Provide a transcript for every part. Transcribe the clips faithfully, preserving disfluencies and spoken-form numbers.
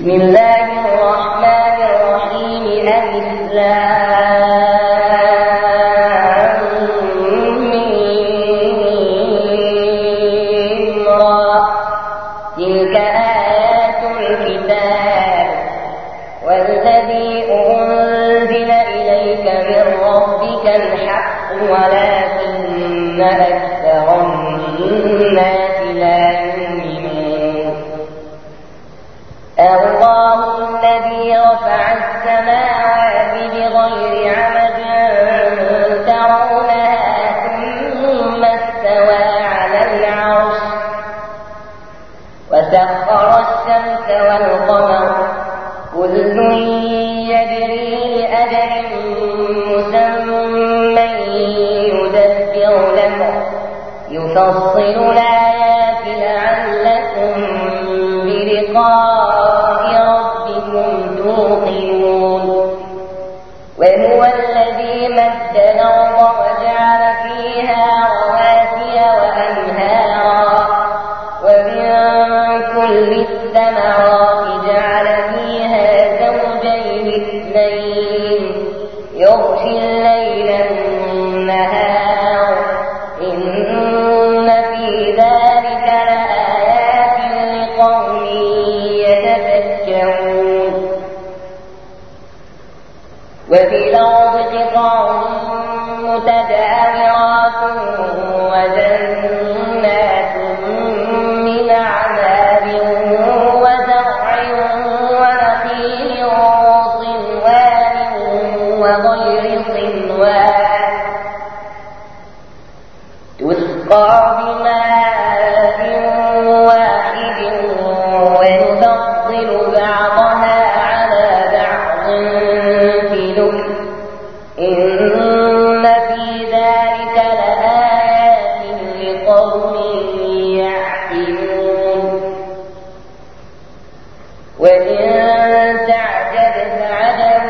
بسم الله الرحمن الرحيم. ألف لام ميم را. تلك آيات الكتاب والذي أنزل إليك من ربك الحق ولكن أكثر الناس لا يؤمنون. الله الذي رفع السماوات بغير عمد ترونها ثم استوى على العرش وسخر الشمس والقمر كل يجري لأجل مسمى يدبر الأمر يفصل الآيات لعلكم بلقاء ربكم توقنون. وهو الذي مد الأرض وجعل فيها رواسي وأنهارا ومن كل الثمرات جعل فيها زوجين اثنين يغشي الليل النهار إن في ذلك لآيات لقوم يتفكرون. وفي الأرض قطع متجاورات وجنات من أعناب وزرع ونخيل صنوان وغير صنوان تسقى بماء واحد ونفضل بعضها على بعض في الأكل إن في ذلك لآيات لقوم يعقلون. وإن تعجب فعجب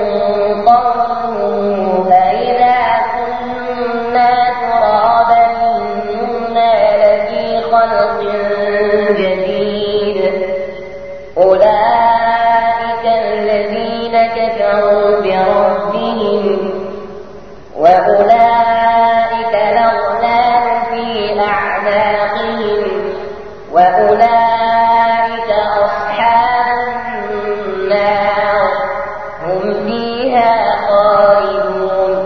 قولهم أإذا كنا ترابا إنا لفي خلق جديد أولئك الذين كفروا بربهم وأولئك الأغلال في أعناقهم وأولئك أصحاب النار هم فيها خالدون.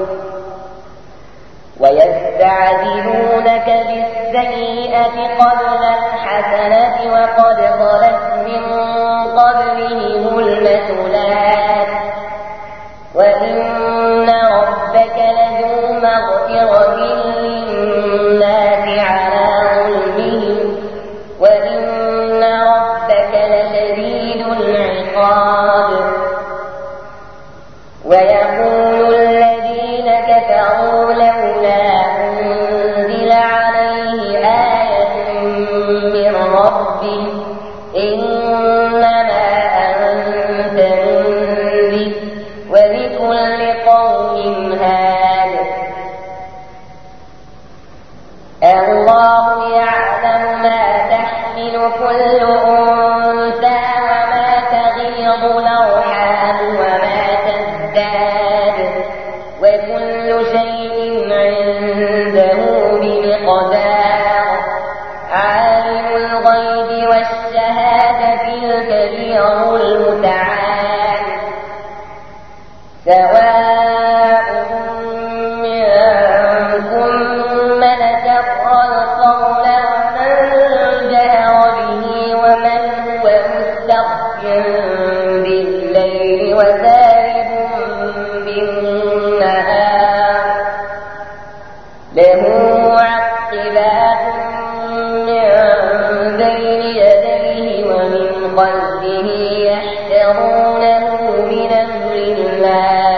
ويستعجلونك بالسيئة قبل الحسنة وقد خلت من قبلهم المثلات وإن ربك لذو مغفرة للناس على ظلمهم وإن ربك لشديد العقاب. ويقول الذين كفروا لولا أنزل عليه آية من ربه إنما أنت منذر ولكل قوم هاد. الله يعلم ما تحمل كل أنثى وما تغيض الأرحام وما تزداد وكل شيء عنده بمقدار. عالم الغيب والشهادة الكبير المتعال سواء منكم من سر القول ومن جهر به ومن هو مستخف بالليل وسارب بالنهار له معقبات من بين يديه ومن خلفه يحذرونه من أمر الله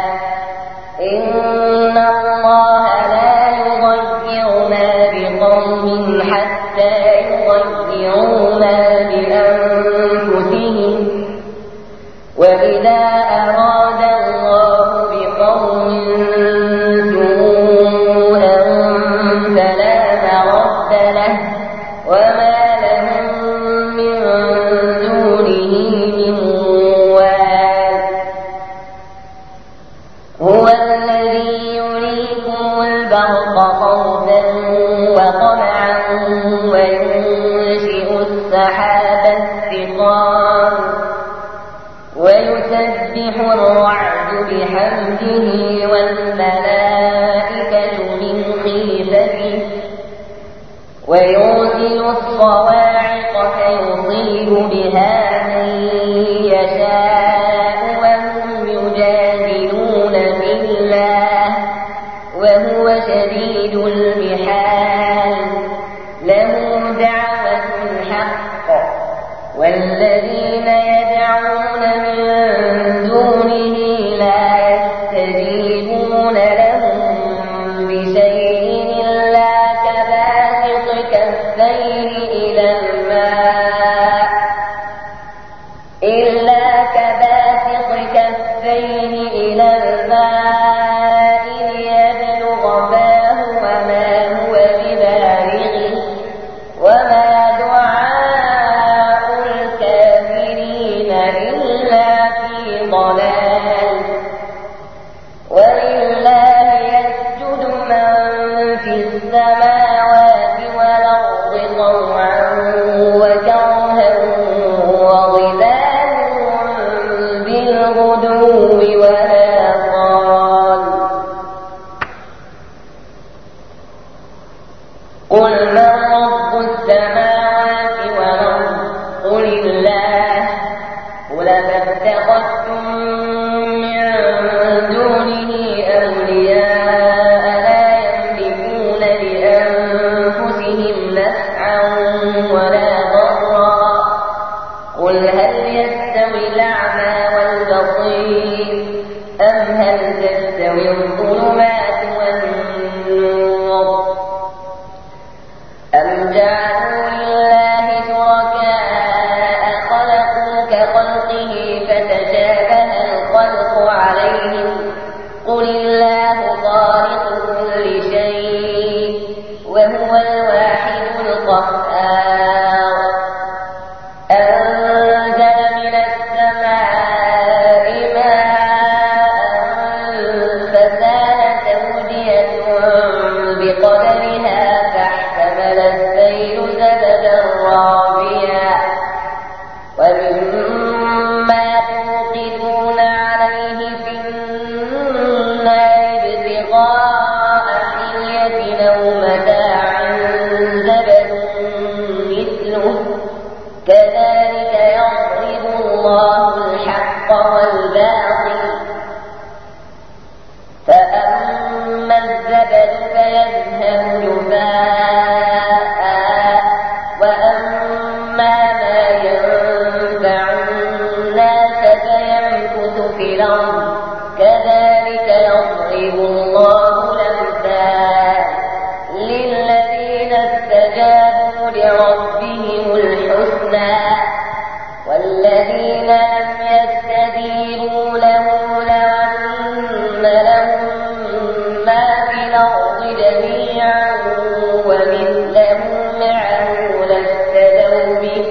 إن الله لا يغير ما بقوم حتى يغيروا ما بأنفسهم وإذا أراد الله بقوم سوءا فلا مرد له وما لهم من دونه من ويسبح الرعد بحمده والملائكة من خيفته ويرسل الصواعق فيصيب بها من يشاء وهم يجادلون في الله وهو شديد المحال له دعوة الحق والذين يدعون من دونه لا يستجيبون لهم بشيء إلا كباسط كفيه إلى الماء إلا كباسط كفيه إلى الماء ليبلغ فاه وما هو ببالغه وما دعاء الكافرين إلا في ضلال ولله يسجد من في السماوات والأرض طوعا وكرها وظلالهم بالغدو والآصال قل من رب السماوات والأرض قل الله قل فاتخذتم من دونه أولياء لا يملكون لأنفسهم نفعا ولا ضرا قل هل يستوي الأعمى والبصير أم هل تستوي الظلمات والنور أم جعلوا لله شركاء خلقوا كخلقه فتشابه الخلق عليهم قل الله خالق كل شيء وهو الواحد القهار أنزل من السماء ماء فسالت أودية بقدرها فاحتمل السيل زبدا رابيا ومما توقدون عليه في النار ابتغاء حلية أو متاع زبد مثله كذلك يضرب الله الحق والباطل فأما الزبد فيذهب جفاء وأما ما ينفع الناس فيمكث في الأرض كذلك يضرب الله الأمثال للذين استجابوا لربهم الحسنى والذين لم يستجيبوا له لو أن لهم ما في الأرض جميعا ومثله معه لافتدوا به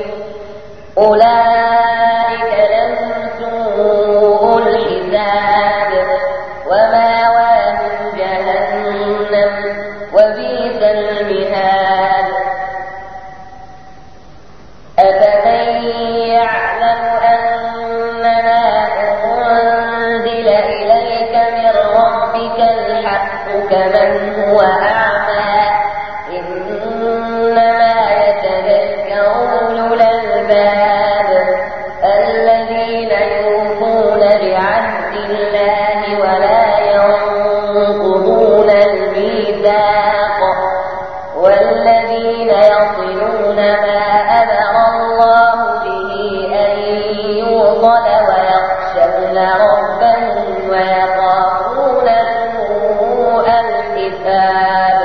أولئك لهم سوء الحساب ومأواهم جهنم وبئس المهاد أفمن يعلم أنما أنزل إليك من ربك الحق كمن هو أعمى إنما يتذكر أولو الألباب الذين يوفون بعهد الله ولا ينقضون الميثاق والذين يصلون ما أمر الله به أن يوصل ويخشون ربهم ويخافون سوء الحساب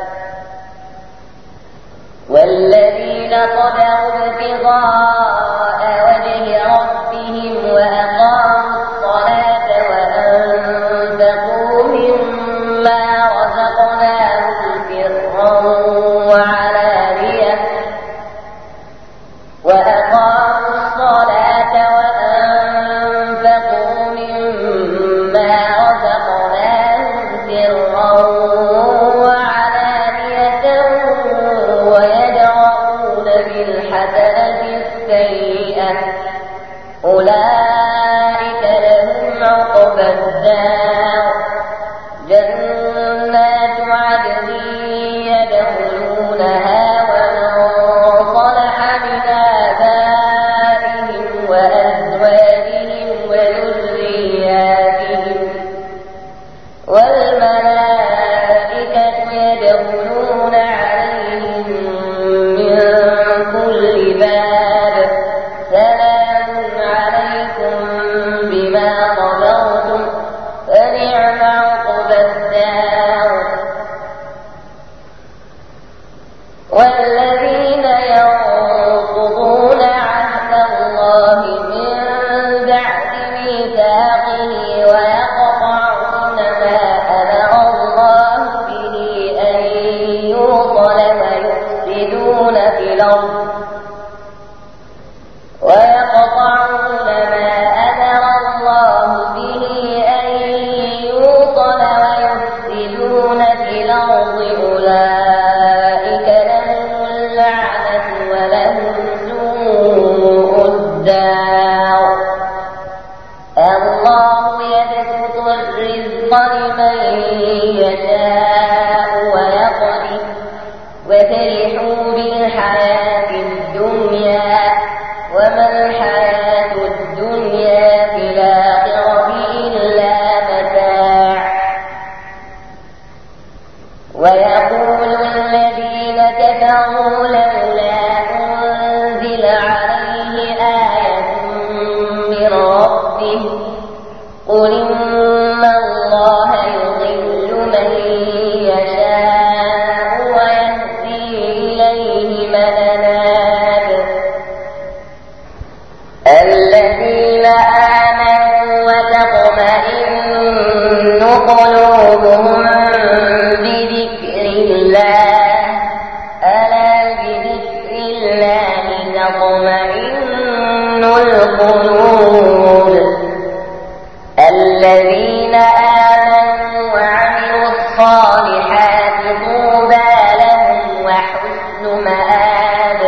والذين صبروا ابتغاء وجه ربهم وأقاموا الصلاة وأنفقوا مما رزقناهم سرا وعلانية وأقاموا الصلاة وأنفقوا مما رزقناهم سرا وعلانية ويدرؤون بالحسنة أولئك لهم عقبى الدار جنات عدن يدخلونها ومن صلح من آبائهم وأزواجهم وذرياتهم والملائكة يدخلون عليهم من كل باب سلام عليكم بما صبرتم فنعم عقبى الدار والذين ينقضون عهد الله من بعد ميثاقه ويقطعون ما أمر الله به أن يوصل ويفسدون في الأرض ويقطعون ما أمر الله به أن يوصل ويفسدون في الأرض أولئك لهم اللعنة ولهم سوء الدار الله يبسط الرزق لمن يشاء ويقدر وفرحوا بالحياة الدنيا وما الحياة الدنيا في الآخرة إلا متاع ويقول الذين كفروا لولا أنزل عليه آية من ربه قل إن الله يضل من يشاء ويهدي إليه من أناب الذين آمنوا وتطمئن قلوبهم بذكر الله ألا بذكر الله تطمئن القلوب الذين آمنوا وعملوا الصالحات طوبى لهم وحسن مآب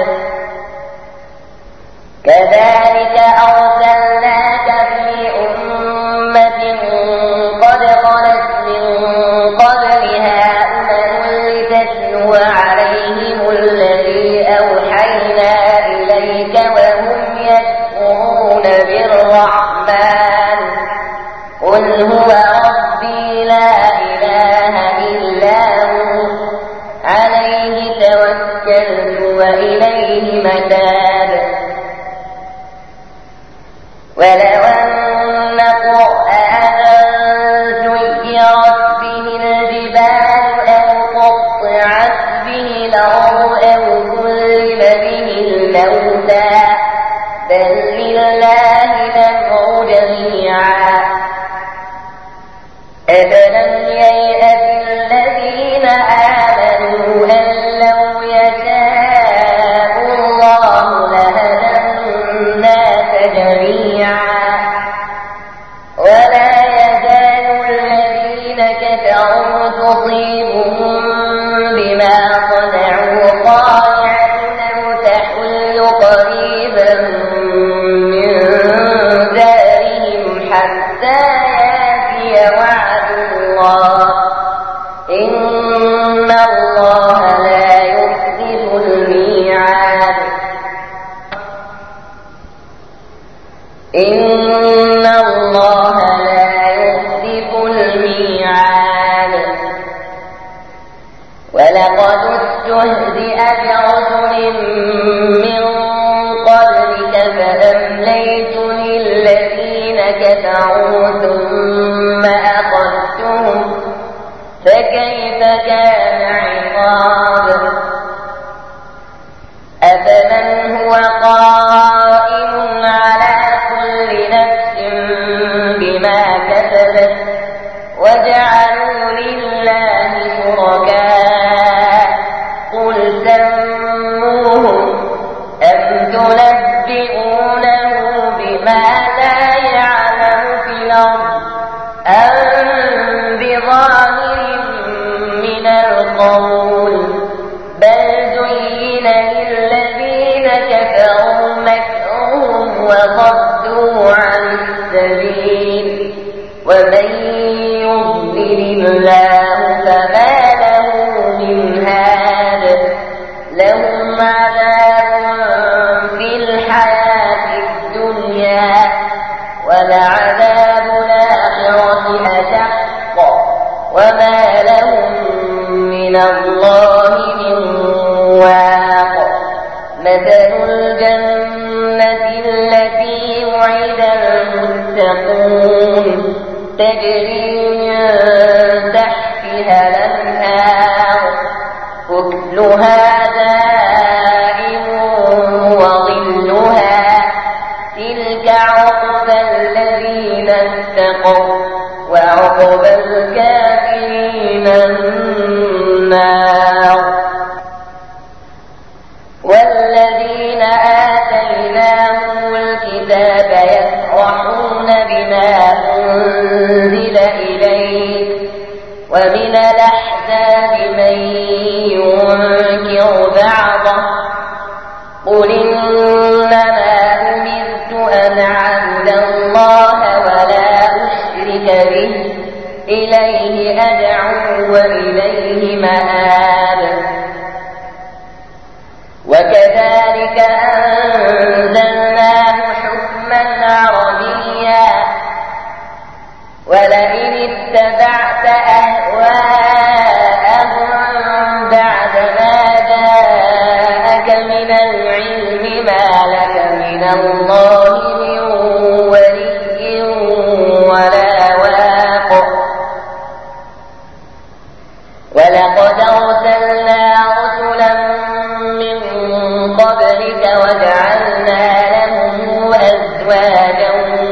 كذلك أرسلناك في أمة قد خلت من قبلها أمم لتتلو عليهم الذي أوحينا إليك وهم يكفرون بالرحمن قل هو ربي لا إله إلا هو عليه توكلت وإليه متاب ولو أن قرآنا سيرت به الجبال أو قطعت به الأرض أو كلم به الموتى بل لله الأمر جميعا أفلم ييأس الذين آمنوا أن لو يشاء الله لهدى الناس جميعا ولا يزال الذين كفروا تصيبهم بما صنعوا قارعة أو تحل قريبا من دارهم حتى يأتي وعد الله إن الله لا يخلف الميعاد إن الله لا يخلف الميعاد ولقد استهزئ برسل من قبلك فأمليت للذين كفروا ثم أخذتهم فكيف كان عقاب أفمن هو قائم على كل نفس بما كسبت وجعلوا لله شركاء قل سموهم أم تنبئونه بما لا يعلم في الأرض أم بظاهر من القول بل زين للذين كفروا مكرهم وصدوا وصدوا عن السبيل ومن يضلل الله فما له من هاد لهم عذاب في الحياة الدنيا ولعذاب الآخرة أشق وما لهم من الله من واق مثل الجنة التي وعد المتقون تجري من تحتها الأنهار أكلها دائم وظلها تلك عقبى الذين اتقوا وعقبى الكافرين النار والذين آتيناهم الكتاب يفرحون بما أنزل إليك ومن الأحزاب من ينكر بعضه قل إنما أمرت أن أعبد الله ولا أشرك به إليه أدعو وإليه مآب وكذلك أنزلناه حكما عربيا ولئن اتبعت أهواءهم بعد ما جاءك من العلم ما لك من الله من ولي ولا واق ولقد أرسلنا رسلا من قبلك وجعلنا لهم أزواجا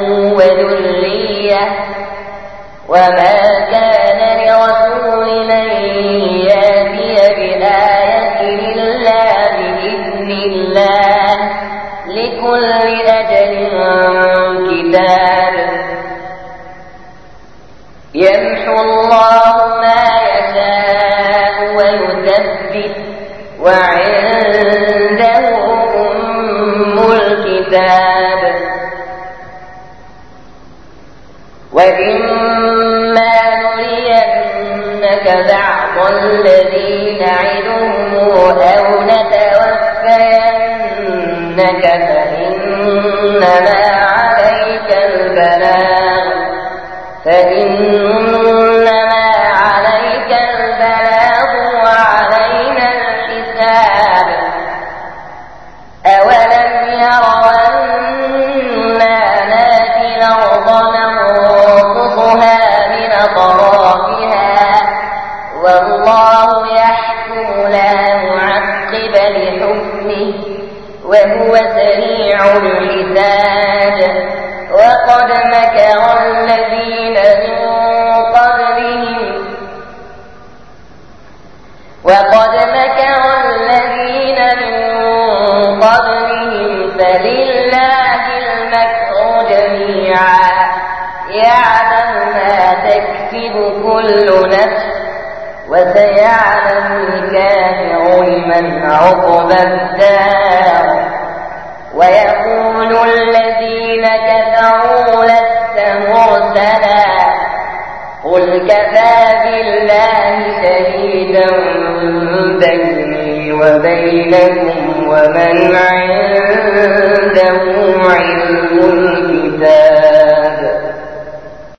وذرية وما كان لرسول أن يأتي بآية إلا بإذن الله لكل أجل كتاب يمحو الله ما يشاء ويثبت وعنده أم الكتاب وإما نرينك بعض الذي نعدهم أو نتوفينك فإنما عليك البلاغ فإنما عليك البلاغ وعلينا الحساب أولم يروا أنا نأتي الأرض ننقصها من أطرافها والله يحكم لا معقب لحكمه وهو سريع الحساب وقد مكر الذين من قبلهم وقد مكر الذين من قبلهم فلله المكر جميعا يعلم ما تكسب كل نفس وسيعلم الكافر لمن عقبى الدار ويقول الذين كفروا لست مرسلا قل كفى بالله شهيدا بيني وبينكم ومن عنده علم الكتاب